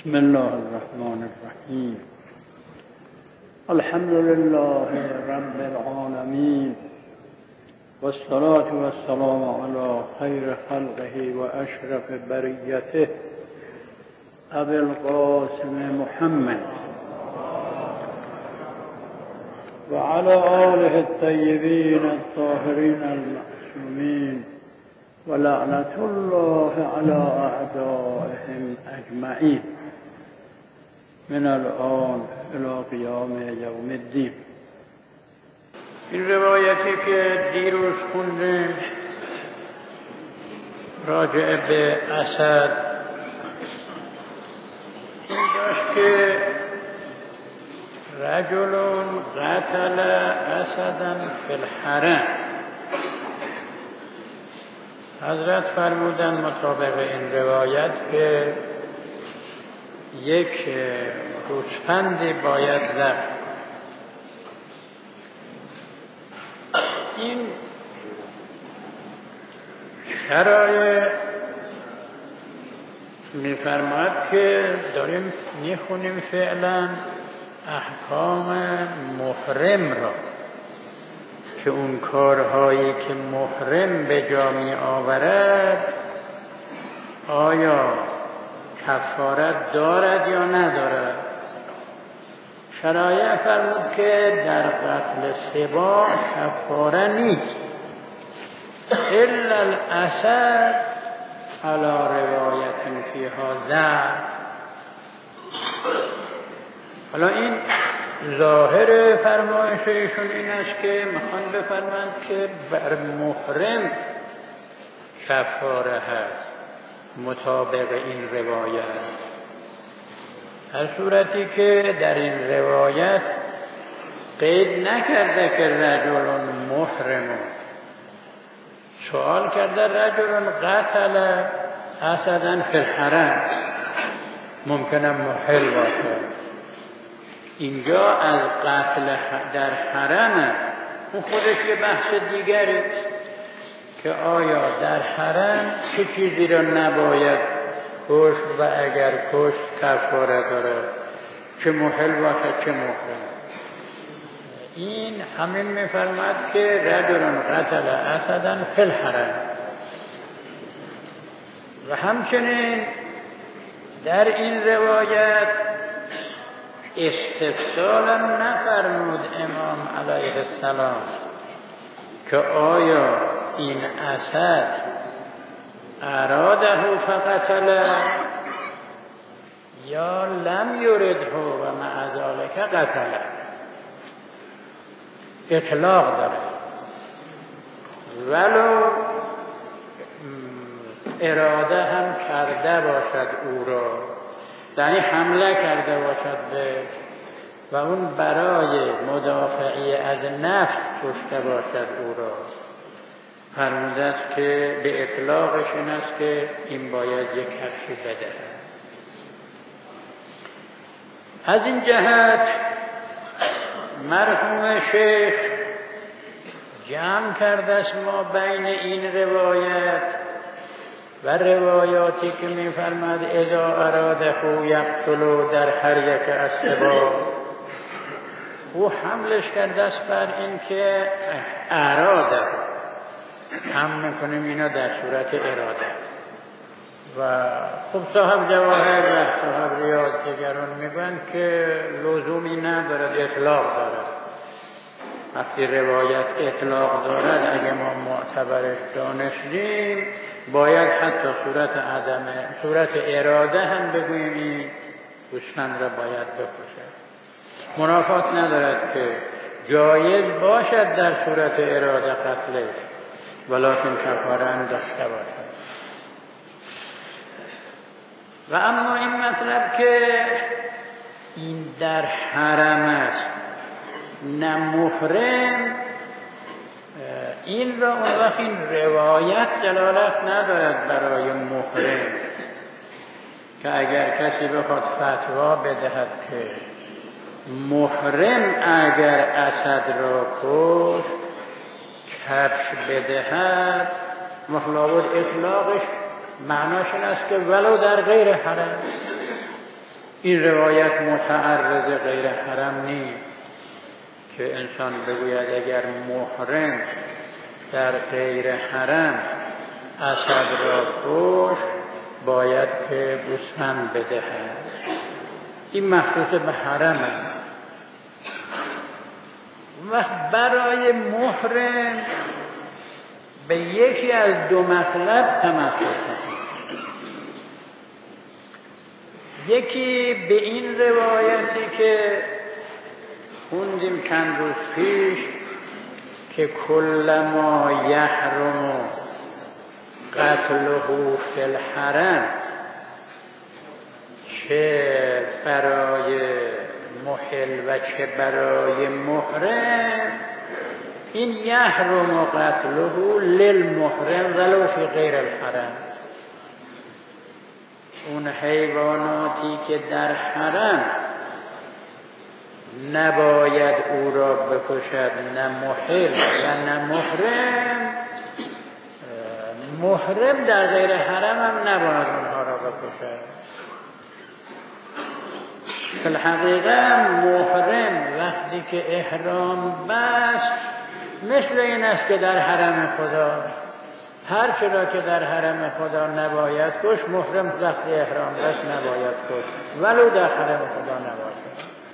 بسم الله الرحمن الرحیم. الحمد لله رب العالمین والصلاة والسلام علی خیر خلقه و اشرف بریته ابی القاسم محمد و علی آله الطیبین الطاهرین المعصومین و لعنت الله علی اعدائهم اجمعین من الان الی قیام یوم الدین. این روایتی که دیروز خوندیم راجع به اسد این داشت که رجل قتل اسدا فی الحرم. حضرت فرمودن مطابق این روایت که یک گوسفندی باید ذبح. این شرایع می‌فرماید که داریم میخونیم فعلا احکام محرم را که اون کارهایی که محرم به جا می آورد آیا کفارت دارد یا ندارد. شرایع فرمود که در قتل سباع کفاره نیست الا الاسد علی روایت فیها ضعف. حالا این ظاهر فرمایش ایشون این است که میخوان بفرمایند که بر محرم کفاره هست مطابق این روایت، در صورتی که در این روایت قید نکرده که رجل محرم. سوال کرده رجل قتل اسدا فی الحرم، ممکنه محل باشه. اینجا از قتل در حرم است، اون خودش یه بحث دیگری که آیا در حرم چه چیزی را نباید کشت و اگر کشت کفاره داره، چه محل باشه چه محرم. این همین میفرماد که رجل قتل اسدا فی الحرم. و همچنین در این روایت استفسال نفرمود امام علیه السلام که آیا این اسد اراده فقتل یا لم یرده و مع ذلک قتل. اطلاق داره ولو اراده هم کرده باشد او را، یعنی حمله کرده باشد به و اون برای مدافعی از نفس کشته باشد او را. فرموده است که به اطلاقش این است که این باید یک کفشی بده. از این جهت مرحوم شیخ جمع کرده است ما بین این روایت و روایاتی که می‌فرماد اذا اراده یقتل در هر یک از سباع. او حملش کرده است بر این که اراده هم میکنیم اینا در صورت اراده. و خب صاحب جواهر و صاحب ریاض دیگران میگن که لزومی ندارد، اطلاق دارد. وقتی روایت اطلاق دارد اگه ما معتبرش دانستیم باید حتی صورت اراده هم بگوییم این گوسفند را باید بکشد. منافات ندارد که جایز باشد در صورت اراده قتلش ولکن کفاره هم داشته باشد. و اما این مطلب که این در حرم است نه محرم، این را اون وقت این روایت دلالت ندارد برای محرم که اگر کسی بخواد فتوا بدهد که محرم اگر اسد را کشت کفش بدهد مخلوط اطلاقش معناش این است که ولو در غیر حرم. این روایت متعرض غیر حرم نیست که انسان بگوید اگر محرم در غیر حرم اسد را کشت باید که گوسفند بدهد. این مخصوص به حرم است. وقت برای محرم به یکی از دو مطلب تمسک است. یکی به این روایتی که خوندیم چند روز پیش که کلما یحرم قتله فی الحرم، چه برای محل و چه برای محرم، این یحرم قتله للمحرم ولو فی غیر الحرم. اون حیواناتی که در حرم نباید او را بکشد، نه محل و نه محرم، محرم در غیر حرم هم نباید اونها را بکشد. فی الحقیقه محرم وقتی که احرام بست مثل این است که در حرم خدا، هر چرا که در حرم خدا نباید کشت، محرم وقتی احرام بست نباید کشت، ولو در حرم خدا نباید.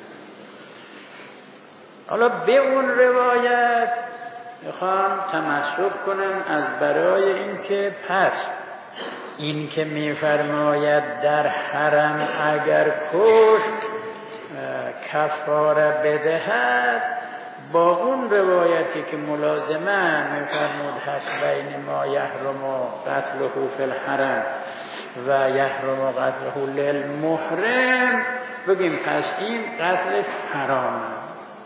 حالا به اون روایت میخوام تمسک کنم از برای اینکه پس این که میفرماید در حرم اگر کشت کفاره بدهد، با اون روایتی که ملازمه میفرمود هست بین ما یحرم قتله فی الحرم و یحرم قتله للمحرم بگیم پس این قتلش حرامه.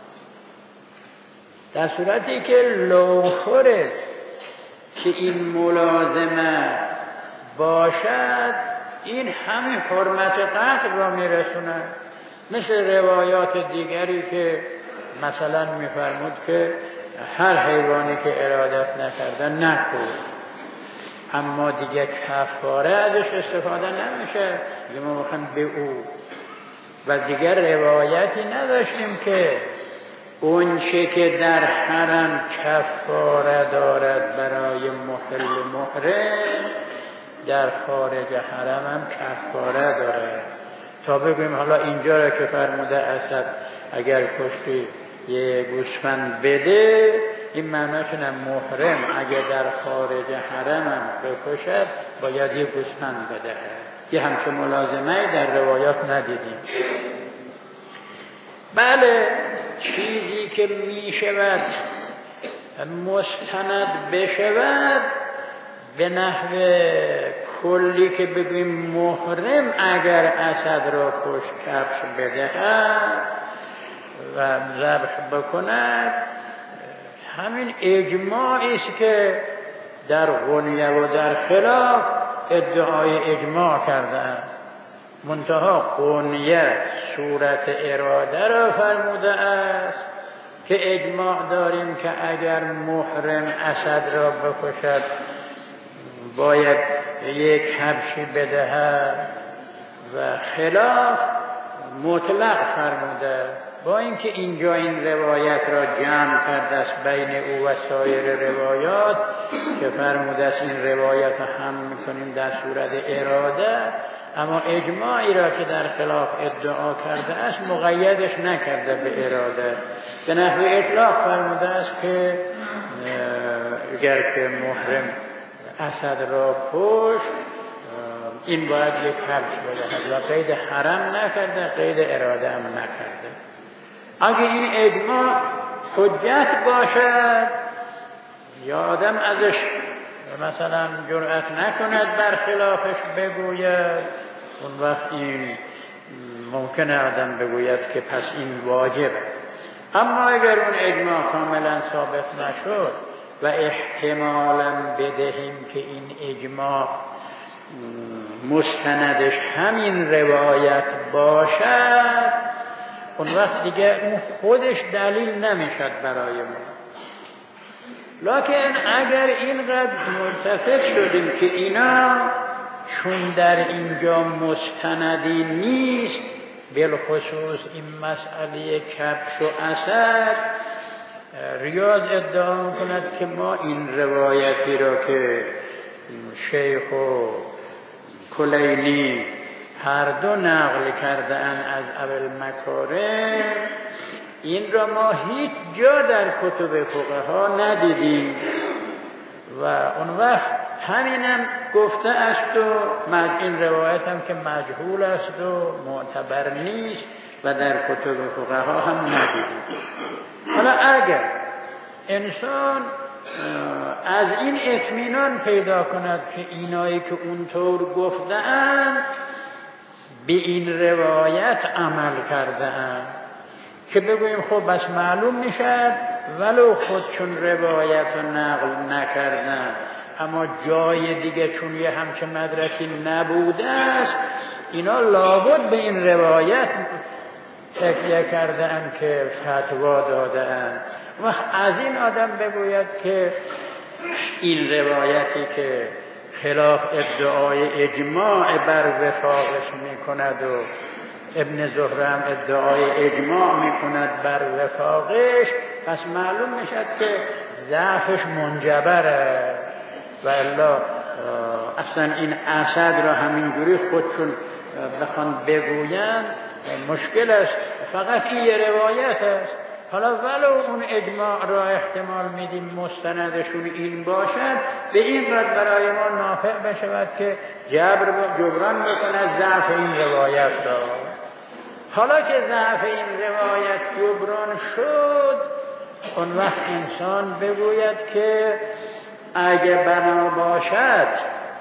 در صورتی که لوخوره که این ملازمه باشد، این همین حرمت قتل را میرسونه. مثل روایات دیگری که مثلا میفرمود که هر حیوانی که ارادت نکرده نکن، اما دیگه کفاره ازش استفاده نمیشه، دیگه ما میخوایم به او. و دیگر روایتی نداشتیم که اون چه که در حرم کفاره دارد برای محل محرم در خارج حرم هم کفاره دارد. تا بگویم حالا اینجا را که فرموده اسد اگر کشتی یه گوسفند بده، این معناش نه محرم اگر در خارج حرم هم بکشد باید یه گوسفند بده. یه همچون ملازمه در روایات ندیدیم. بله، چیزی که می شود مستند بشود به نحو کلی که بگویم محرم اگر اسد را کشت کبش بدهد و ذبح بکند، همین اجماعی است که در غنیه و در خلاف ادعای اجماع کردند. منتها غنیه صورت اراده را فرموده است که اجماع داریم که اگر محرم اسد را بکشد باید یک کبشی بدهد و خلاف مطلق فرموده. با اینکه اینجا این روایت را جمع کرده است بین او و سایر روایات که فرموده است این روایت هم میکنیم در صورت اراده، اما اجماعی را که در خلاف ادعا کرده است مقیدش نکرده به اراده. به نحو اطلاق فرموده است که اگر که محرم اسد را کشت این باید یک کبش بدهد و قید حرم نکرده، قید اراده هم نکرده. اگه این اجماع حجت باشد یا آدم ازش مثلا جرأت نکند برخلافش بگوید، اون وقت این ممکنه آدم بگوید که پس این واجبه. اما اگر اون اجماع کاملا ثابت نشد و احتمالا بدهیم که این اجماع مستندش همین روایت باشد، اون وقت دیگه اون خودش دلیل نمیشد برای ما. لکن اگر اینقدر متفق شدیم که اینا چون در اینجا مستندی نیست بالخصوص این مسئله کبش و اسد ریاض ادعا کند که ما این روایتی را که شیخ و کلینی هر دو نقل کرده اند از ابوالمکارم، این را ما هیچ جا در کتب فقها ندیدیم و اون وقت همینم گفته است و این روایت هم که مجهول است و معتبر نیست و در کتب فقها هم ندیدیم. حالا اگر انسان از این اطمینان پیدا کند که اینایی که اونطور گفته‌اند به این روایت عمل کرده‌اند، که بگوییم خب بس معلوم میشد ولو خودشون روایت رو نقل نکردن اما جای دیگه چون یه همچه مدرکی نبوده است اینا لابد به این روایت تکیه کرده اند که فتوا داده اند. و از این آدم بگوید که این روایتی که خلاف ادعای اجماع بر وفاقش میکند و ابن زهره هم ادعای اجماع میکند بر وفاقش، پس معلوم میشد که ضعفش منجبره و الا اصلا این اسد را همینجوری خودشون بخوان بگوین مشکل است. فقط این یه روایت است. حالا ولو اون اجماع را احتمال میدیم مستندشون این باشد، به این قدر برای ما نافع بشود که جبران بکند ضعف این روایت را. حالا که ضعف این روایت جبران شد، اون وقت انسان بگوید که اگه بنا باشد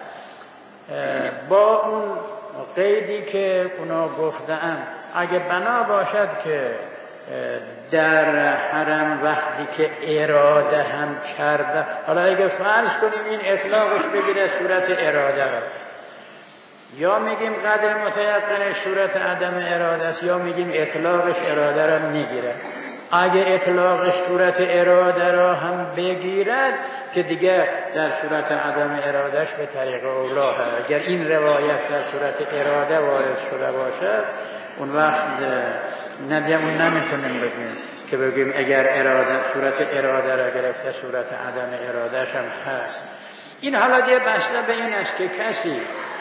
با اون قیدی که اونا گفتن، اگه بنا باشد که در حرم وقتی که اراده هم کرده، حالا اگه فرض کنیم این اطلاقش بگیره صورت اراده را، یا میگیم قدر متیقنش صورت عدم اراده است، یا میگیم اطلاقش اراده را میگیره. اگه اطلاقش صورت اراده را هم بگیرد که دیگه در صورت عدم ارادهش به طریق اولا هست. اگر این روایت در صورت اراده وارد شده باشد اون وقت نمیتونیم بگیم که بگیم اگر اراده صورت اراده را گرفته صورت عدم ارادهش هم هست. این حالا دیگه بسته به این است که کسی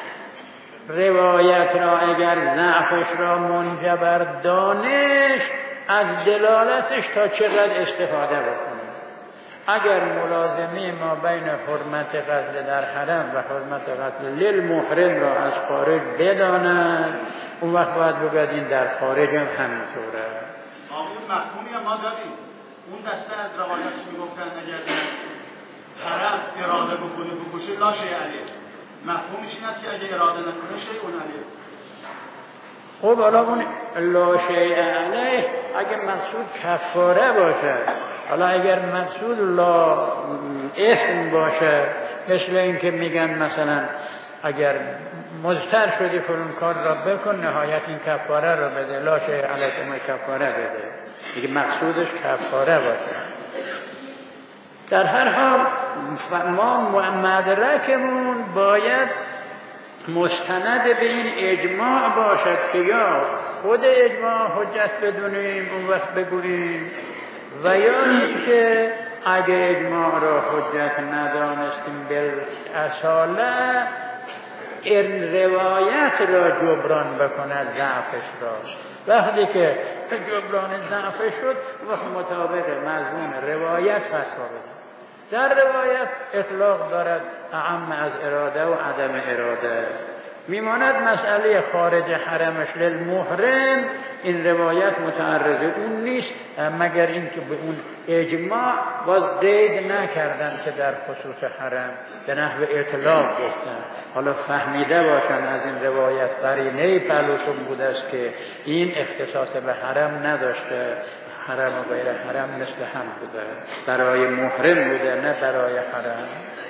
روایت را اگر ضعفش را منجبر دانست از دلالتش تا چقدر استفاده بکنه. اگر ملازمه ما بین حرمت قتل در حرم و حرمت قتل للمحرم را از خارج بداند، اون وقت باید بگوید این در خارج هم همینطوره. آقای مفهومی هم ما داریم. اون دسته از روایت میگفتن اگر در حرم اراده بکنه بکشه لا شیء علیه. مفهومش این است که اگر اراده نکنه شیء علیه. خب حالا اون لا شیء علیه اگر مقصود کفاره باشه، حالا اگر مقصود لا اسم باشه، مثل این که میگن مثلا اگر مضطر شدی فلان کار را بکن نهایت این کفاره را بده، لا شیء علیکم کفاره بده، دیگه مقصودش کفاره باشه. در هر حال ما مدرکمون باید مستند به این اجماع باشد که یا خود اجماع حجت بدونیم اون وقت بگوییم، و یا اینکه اگه اجماع را حجت ندانستیم بالاصاله این روایت را جبران بکند ضعفش را. وقتی که جبران ضعفش شد وقت مطابق مضمون روایت فتوا بده. در روایت اطلاق دارد اعم از اراده و عدم اراده. میماند مسئله خارج حرمش للمحرم، این روایت متعرض اون نیست مگر اینکه به اون اجماع باز قید نکردن که در خصوص حرم به نحو اطلاق گفتن. حالا فهمیده باشن از این روایت قرینه پلوشون بوده است که این اختصاص به حرم نداشته، حرم و غیر حرم مثل هم بوده، برای محرم بوده نه برای حرم.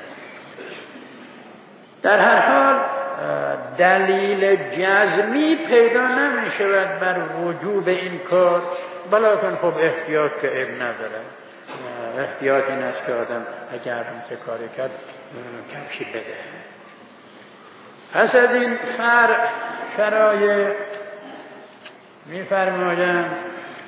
در هر حال دلیل جزمی پیدا نمی شود بر وجوب این کار، بلکن خب احتیاط که عیب نداره. احتیاط این است که آدم اگر همچه کاری کرد کفشی بده. پس از این فرع شرایط می‌فرمایند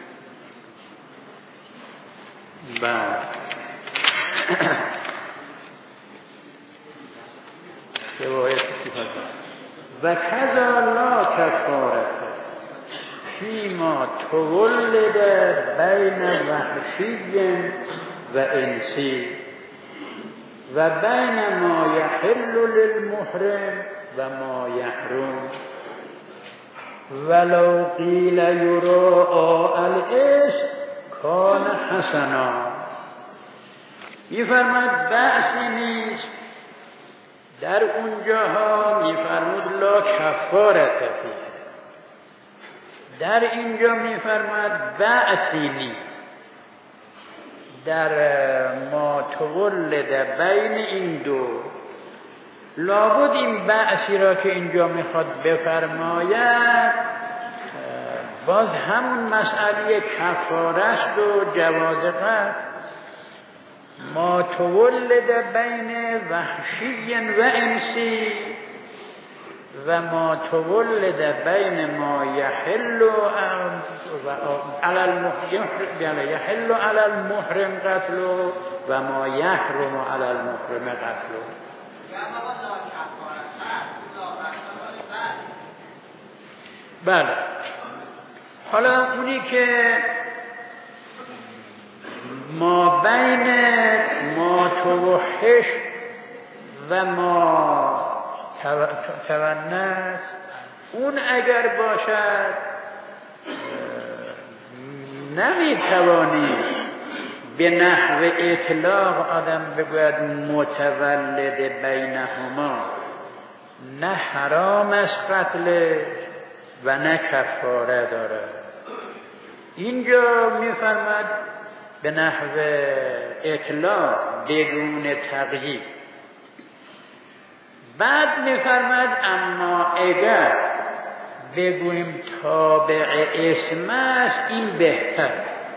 و کذا لا کفارة فیما تولد بین وحشی و انسی و بین ما یحل للمحرم و ما یحرم ولو قیل یراء الاسم کان حسنا. می‌فرماید بأسی نیست در اونجاها، می‌فرمود لا کفارة فیه، در اینجا می‌فرماید بأسی نیست در ما تولد بین این دو. لابد این بأسی را که اینجا میخواد بفرماید باز همون مسئله کفاره است و جواز قتل. ما تولد بین وحشی و انسی و ما تولد بین ما یحل علی المحرم قتل و ما یحرم علی المحرم قتل. بله، حالا اونی که ما بین ما توحش و ما تونس، اون اگر باشد نمیتوانی به نحو اطلاق آدم بگوید متولد بینهما، نه حرام است قتل و نه کفاره دارد. اینجا میفرماد به نحو اطلاق بدون تغییر. بعد میفرماد اما اگر بگوییم تابع اسم است این بهتر.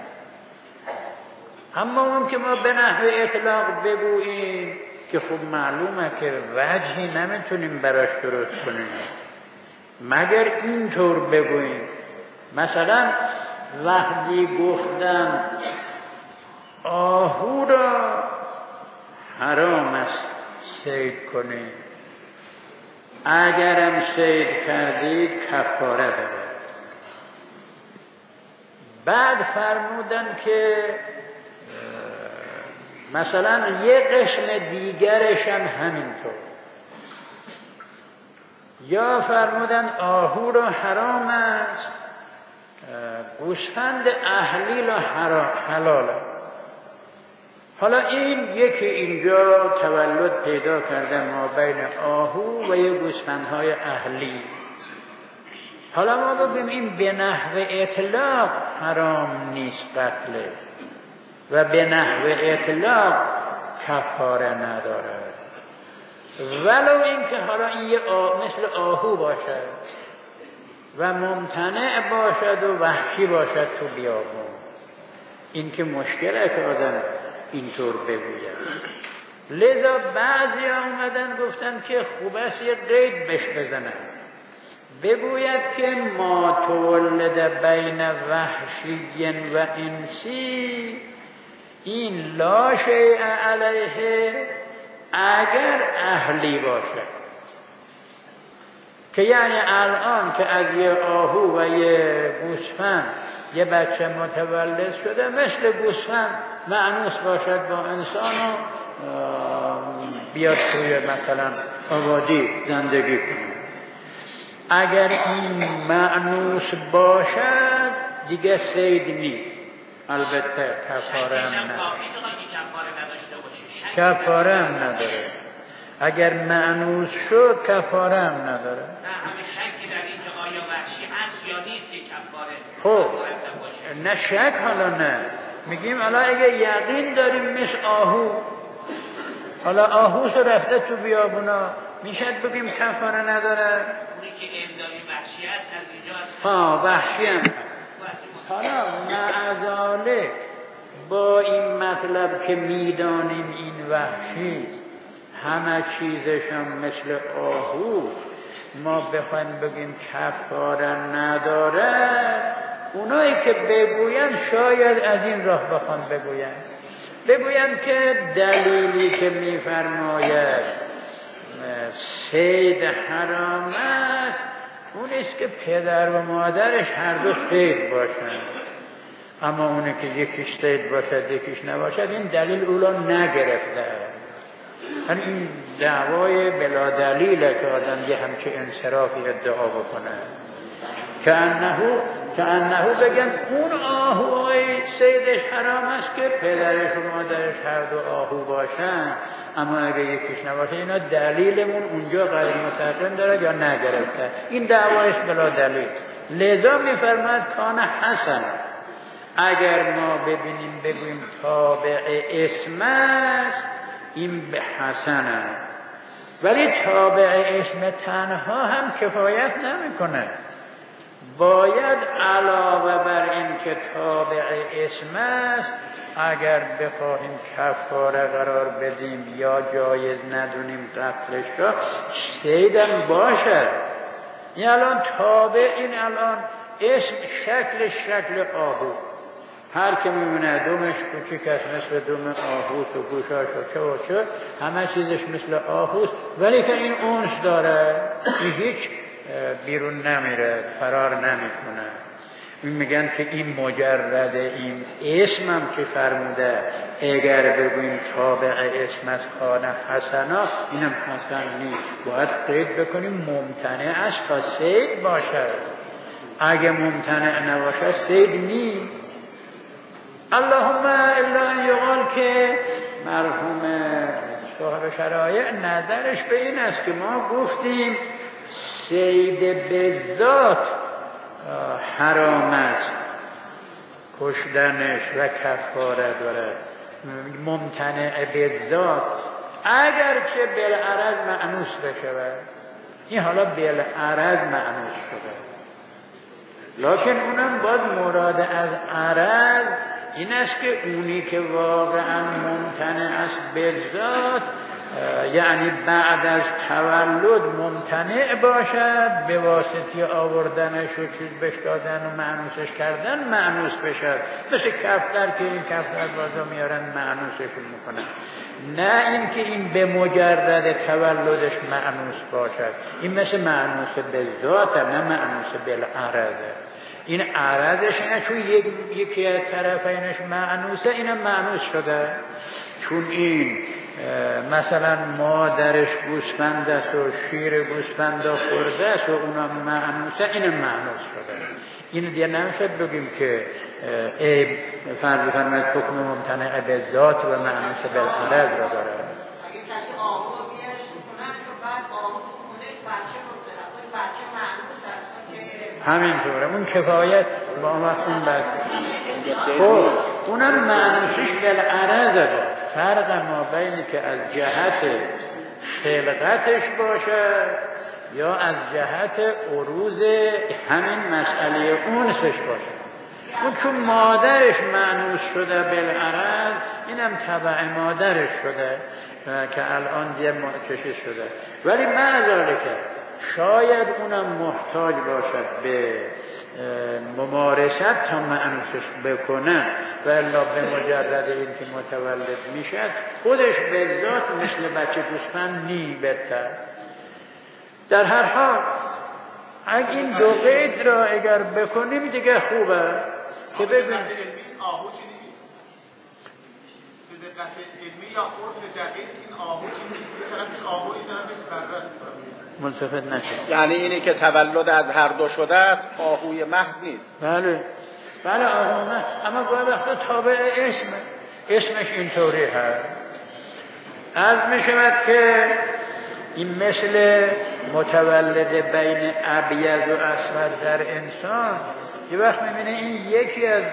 اما اون که ما به نحو اطلاق بگوییم که خب معلومه که وجهی نمیتونیم براش درست کنیم مگر اینطور بگوییم. مثلا وقتی گفتم آهو را حرام است صید کنید، اگرم صید کردید کفاره دارد. بعد فرمودن که مثلا یک قسم دیگرش هم همینطور، یا فرمودن آهو را حرام است، گوسفند اهلی را حلال است. حالا این یکی اینجا تولد پیدا کرده ما بین آهو و یه گوسفندهای اهلی. حالا ما بگیم این به نحو اطلاق حرام نیست قتل و به نحو اطلاق کفاره ندارد، ولو اینکه حالا این مثل آهو باشد و ممتنع باشد و وحشی باشد تو بیابون. این که مشکله که آدم اینطور بگوید. لذا بعضی آمدن گفتن که خوب است یه قید بهش بزنن، بگوید که ما تولد بین وحشی و انسی این لا شیء علیه اگر اهلی باشد. که یعنی الان که از یه آهو و یه گوسفند یه بچه متولد شده، مثل گوسفند مأنوس باشد با انسان و بیاد توی مثلا آبادی زندگی کنه. اگر این مأنوس باشد دیگه صید نیست، البته کفاره هم نداره. کفاره هم نداره. اگر مأنوس شد کفاره هم نداره. خب نه شک، حالا نه میگیم حالا اگه یقین داریم مثل آهو، حالا آهوس رفته تو بیابونا میشد بگیم کفاره نداره. اونی که امدادی وحشی هست از اینجا هست وحشی هم. حالا معذاله با این مطلب که میدانیم این وحشی همه چیزشم مثل آهو، ما بخوایم بگیم کفاره نداره، اونایی که بگوین شاید از این راه بخوان بگوین که دلیلی که میفرماید صید حرام است اون است که پدر و مادرش هر دو صید باشند، اما اونه که یکیش صید باشد یکیش نباشد این دلیل اولا نگرفته. این دعوای بلا دلیله که آدم یه همچه انصرافی ادعا بکنه که انهو بگن اون آهوهای صیدش حرام است که پدرش و مادرش هر دو آهو باشن، اما اگه یکیش نباشه اینا دلیلمون اونجا غیر مستقیم داره یا نگرفته. این دعوایش بلا دلیل. لذا میفرماد کان حسن، اگر ما ببینیم بگویم تابع اسم است این به حسنه، ولی تابع اسم تنها هم کفایت نمیکنه، باید علاوه بر این که تابع اسم است اگر بخواهیم کفاره قرار بدیم یا جایز ندونیم قتلش را صیدم باشد. این الان تابع، این الان اسم شکل آهو، هر که میمونه دومش کوچیک است مثل دوم آهوست و گوشاش و چه همه چیزش مثل آهوست، ولی که این اونس داره، این هیچ بیرون نمیره، فرار نمیکنه. میگن که این مجرد این اسمم که فرموده اگر بگویم تابع اسم از کان حسنا اینم حسن نیست، باید قید بکنیم ممتنع است تا صید باشد، اگه ممتنع نباشد صید نیست. اللهم الا ان یقال که مرحوم صاحب شرایع نظرش به این است که ما گفتیم صید بذات حرام است کشدنش و کفاره داره، ممتنع بذات اگر که بالعرض مأنوس بشه، این حالا بالعرض مأنوس شده، لکن اونم باید مراد از عرض این است که اونی که واقعا ممتنع است بذات، یعنی بعد از تولد ممتنع باشد، به واسطه آوردنش و چیز بهش دادن و مأنوسش کردن مأنوس بشد، مثل کفتر که این کفتر بازا میارن مأنوسش میکنن، نه این که این به مجرد تولدش مأنوس باشد، این مثل مأنوس بذات نه مأنوس بالعرضه. این عرضش اینه چون یکی از طرفینش مأنوسه اینم مأنوس شده، چون این مثلا مادرش گوسفند است و شیر گوسفند خورده است و اونم مأنوسه اینم مأنوس شده. این دیگه نمیشه بگیم که فرماید حکم ممتنع به ذات و مأنوس بالعرض را داره. همینطوره اون کفایت با وقتون بعد خب اونم معنوشش بالعرضه، فرق ما بینی که از جهت خلقتش باشه یا از جهت عروض همین مسئله اونسش باشه. اون چون مادرش معنوس شده بالعرض اینم تبع مادرش شده که الان دیگه چشش شده، ولی معذاله که شاید اونم محتاج باشد به ممارست تا معنوسش بکنه، و الا به مجرد این که متولد میشد خودش به ذات مثل بچه گوسفند نی بهتر. در هر حال اگه این دو قید را اگر بکنیم دیگه خوبه که ببین آهو چی نیست به دقت علمی یا عرف دقیق این آهو چی نیست، به طرفش آهوی طرفش بررس منصفت نشه، یعنی اینی که تولد از هر دو شده است آهوی محض نیست. بله آهو محض، اما گاهی وقتا تابع اسمش اینطوری هست. از میشود که این مثل متولد بین ابیض و اسود در انسان، یه وقت میبینه این یکی از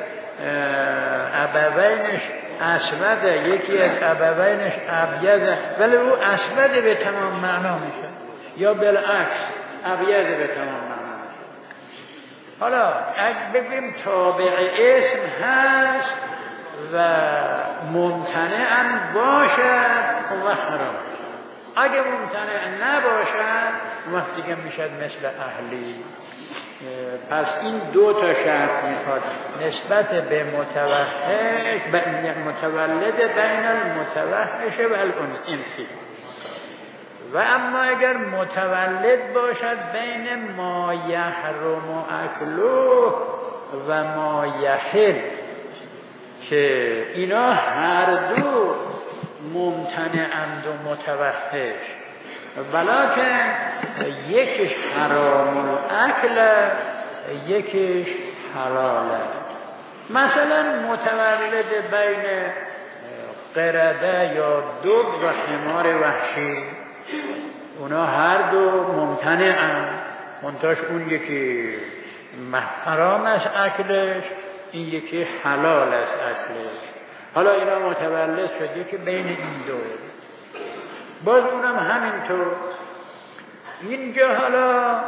ابوینش اسوده یکی از ابوینش ابیضه، ولی او اسود به تمام معنا میشه، یا بالعکس ابیض به تمام معنا میشه. حالا اگه بگیم تابع اسم هست و ممتنع باشد اون وقت حرام، اگه ممتنع نباشد اون وقت دیگه میشد مثل اهلی. پس این دو تا شرط میخواد نسبت به متوحش، متولد بین المتوحش و الانسی. و اما اگر متولد باشد بین ما یحرم اکله و ما یحل، که اینا هر دو ممتنعند و متوحش، ولکن یکیش حرام الاکل یکیش حلاله. مثلا متولد بین قرده یا دب و حمار وحشی، اونا هر دو ممتنعند، منتاش اون یکی حرام است اکلش، این یکی حلال است اکلش. حالا اینا متولد شده که بین این دو، باز اونم همینطور. اینجا حالا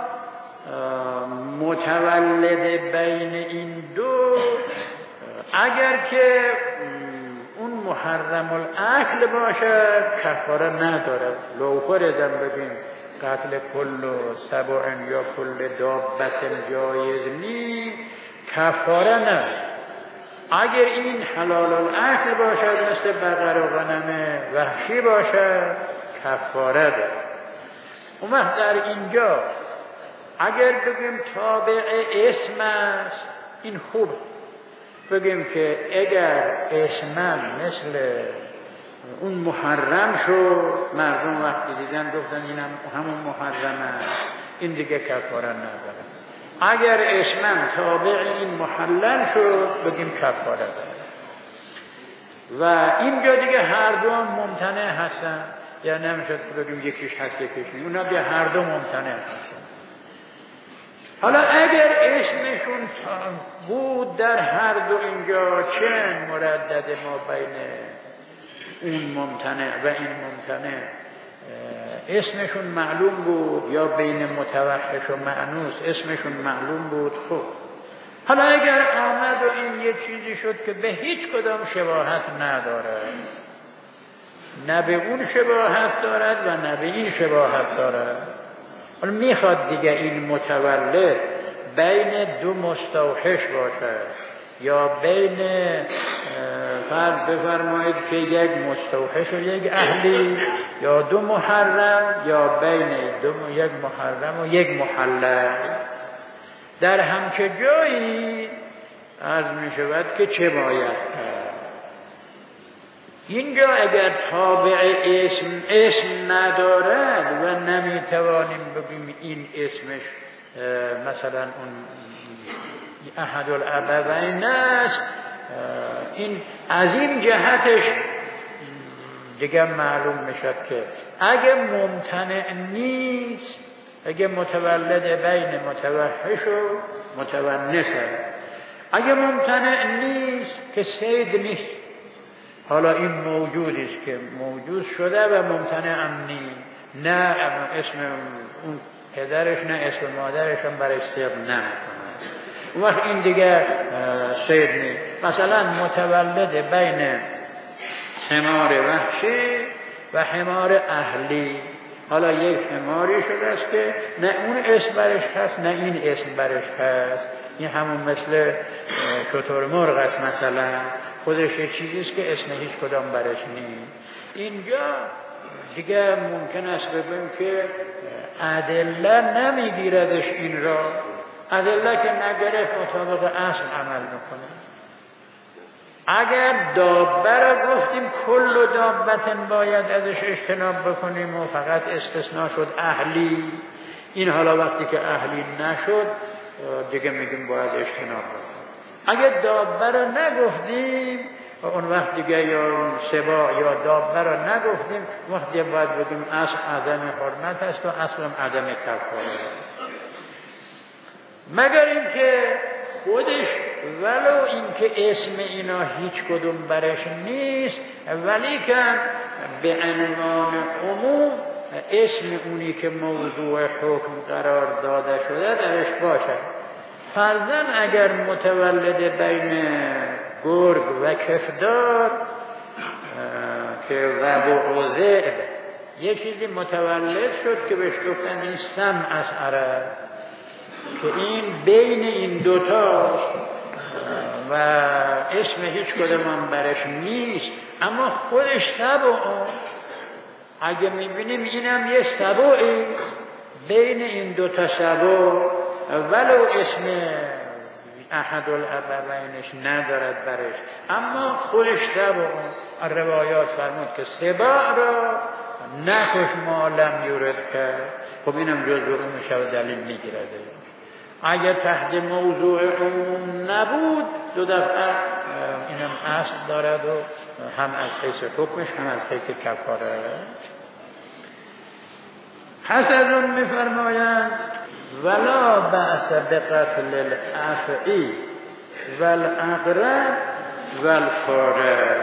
متولد بین این دو اگر که اون محرم الاکل باشه کفاره نداره. لو فرضم بگیم قتل کل سبع یا کل دابت جایز نی، کفاره نداره. اگر این حلال الاکل باشد مثل بقر و غنم وحشی باشد کفاره داره. اون وقت در اینجا اگر بگیم تابع اسم است این خوب، بگیم که اگر اسمم مثل اون محرم شد، مردم وقتی دیدن گفتن این همون محرم است، این دیگه کفاره نداره. اگر اسمم تابع این محلل شد بگیم کفاره داره. و اینجا دیگه هر دو ممتنع هستن، یا نمیشد بگیم یکیش هست یکیش نیست، اونا دیگه هر دو ممتنع هستن. حالا اگر اسمشون بود در هر دو اینجا چند مردد ما بین اون ممتنع و این ممتنع اسمشون معلوم بود، یا بین متوحش و مأنوس اسمشون معلوم بود. خب حالا اگر آمد و این یه چیزی شد که به هیچ کدام شباهت نداره، نه به اون شباهت دارد و نه به این شباهت دارد، حالا میخواد دیگه این متولد بین دو مستوحش باشه، یا بین فرض بفرمایید که یک مستوحش و یک اهلی، یا دو محرم، یا بین یک محرم و یک محلل، در همچه جایی عرض می شود که چه باید کرد. اینجا اگر تابع اسم ندارد و نمیتوانیم بگیم این اسمش مثلا اون احد الابوین است، این از این جهتش دیگه معلوم میشد که اگه ممتنع نیست، اگه متولد بین متوحش و متونسه، اگه ممتنع نیست که سید نیست، حالا این موجودی است که موجود شده و ممتنع هم نیست، نه اسم اون پدرش نه اسم مادرش هم برای سید نمیکنه، اون وقت این دیگه سید نیست. مثلا متولد بین حمار وحشی و حمار اهلی، حالا یک حماری شده است که نه اون اسم برش هست نه این اسم برش هست، این همون مثل شتر مرغ است، مثلا خودش یه چیزیست که اسم هیچ کدام برش نیست. اینجا دیگه ممکن است بگیم که ادله نمیگیردش این را، ادله که نگرفت مطابق اصل عمل میکنه. اگر دابه را گفتیم کل دابتن باید ازش اجتناب بکنیم و فقط استثناء شد اهلی، این حالا وقتی که اهلی نشد دیگه میگیم باید اجتناب بکنیم. اگر دابه را نگفتیم اون وقت دیگه یا سبا یا دابه را نگفتیم، وقتی باید بگیم اصل عدم حرمت است و اصلا عدم کفاره، مگر اینکه خودش ولو اینکه اسم اینا هیچ کدوم برش نیست، ولی که به عنوان عموم اسم اونی که موضوع حکم قرار داده شده درش باشه. فرضاً اگر متولد بین گرگ و کفدار که ربع و ذئب یه چیزی متولد شد که بهش گفتن این سم از عرب، که این بین این دوتاست و اسم هیچ کدوم برش نیست، اما خودش سبع. اگه میبینیم اینم یه سبعی بین این دوتا سبع، ولو اسم احدالابوینش ندارد برش، اما خودش سبع. روایات فرمود که سبع را نکش ما لم یورد کرد. خب اینم جزء اون شو دلیل میگیرد. اگر تحت موضوع عموم نبود دو دفعه اینم اصل دارد و هم از حیث حکمش هم از حیث کفاره. حسن میفرمایند ولا بأس بقتل الافعی والاقرب والفارق.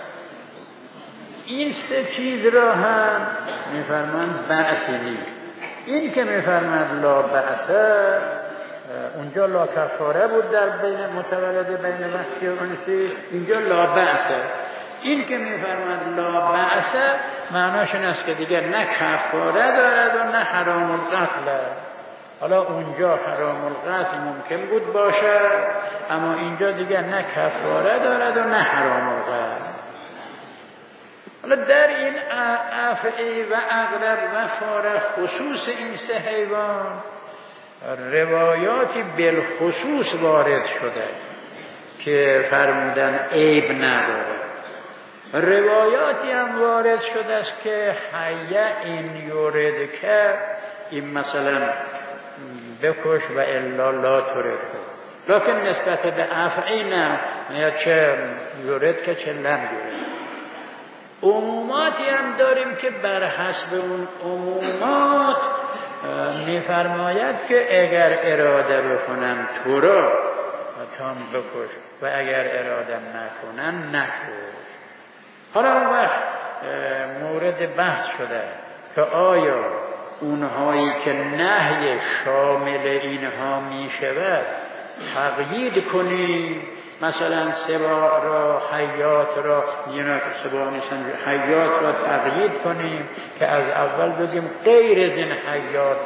این سه چیز را هم میفرمایند بأسی نیست. این که میفرمایند لا بأس، اونجا لا کفاره بود در بین متولد بین وحشی و انسی، اینجا لا بأس. این که میفرمایند لا بأس معناش این است که دیگر نه کفاره دارد و نه حرام القتل. حالا اونجا حرام القتل ممکن بود باشد، اما اینجا دیگر نه کفاره دارد و نه حرام القتل. حالا در این افعی و اغرب و فارق خصوص این سه حیوان روایاتی بالخصوص وارد شده که فرمودن عیب نداره. روایاتی هم وارد شده است که حیه این یورد که این مثلا بکش و الا لا تورد کن، لکن نسبت به افعی نه، یا چه یورد که چه لم یورد. عموماتی هم داریم که بر حسب اون عمومات میفرماید که اگر اراده بکنن تو را تام بکش و اگر اراده نکنن نکش. حالا اون وقت مورد بحث شده که آیا اونهایی که نهی شامل اینها می شود تقیید کنیم، مثلا سباع را حیات را یعنی سباع نیستن حیات را تقیید کنیم که از اول بگیم غیر از این حیات،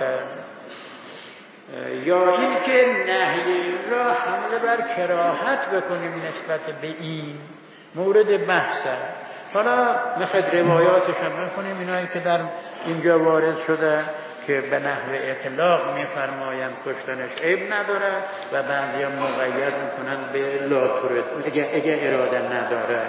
یا این که نهی را حمله بر کراهت بکنیم نسبت به این مورد بحثه. حالا میخواد روایاتش هم بخونیم، اینایی که در اینجا وارد شده که به نحو اطلاق میفرمایند کشتنش عیب نداره و بعضی هم مقید میکنن به لا تورد اگه اراده نداره.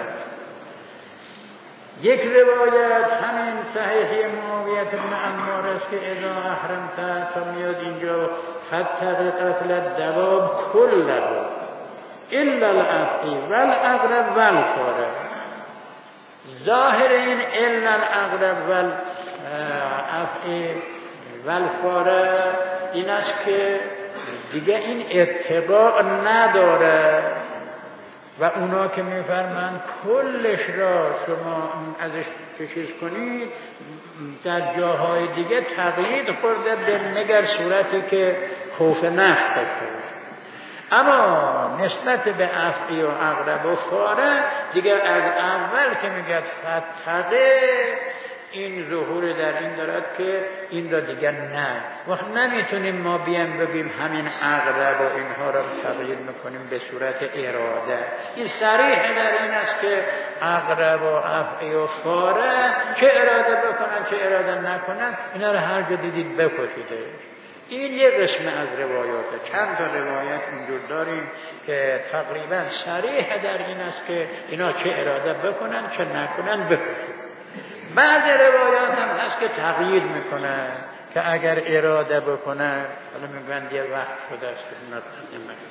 یک روایت همین صحیحی معاویه بن عمار است که اذا احرمت تا میاد اینجا فتق قتل الدواب كله الا الافعی والاغرب والفارق. ظاهر این الا الاغرب والافعی والفارق این است که دیگه این اتباع نداره و اونا که میفرمند کلش را شما ازش چیز کنید در جاهای دیگه تقیید خورده به مگر صورتی که خوف نفت بشه. اما نسبت به افعی و اغرب و فارق دیگر از اول که میگه فتقه این ظهور در این دارد که این را دیگر نه. وقت نمیتونیم ما بیان بگیم همین اغرب و اینها را تقیید میکنیم به صورت اراده. این صریح در این است که اغرب و افعی و فارق چه اراده بکنن چه اراده نکنن اینا را هر جا دیدید بکشیده. این یک قسم از روایاته. چند تا روایت اینجور داریم که تقریبا صریح در این است که اینا چه اراده بکنن چه نکنن بکشید. بعض روایات هم هست که تقیید میکنن که اگر اراده بکنن، حالا میگن یه وقت شده است که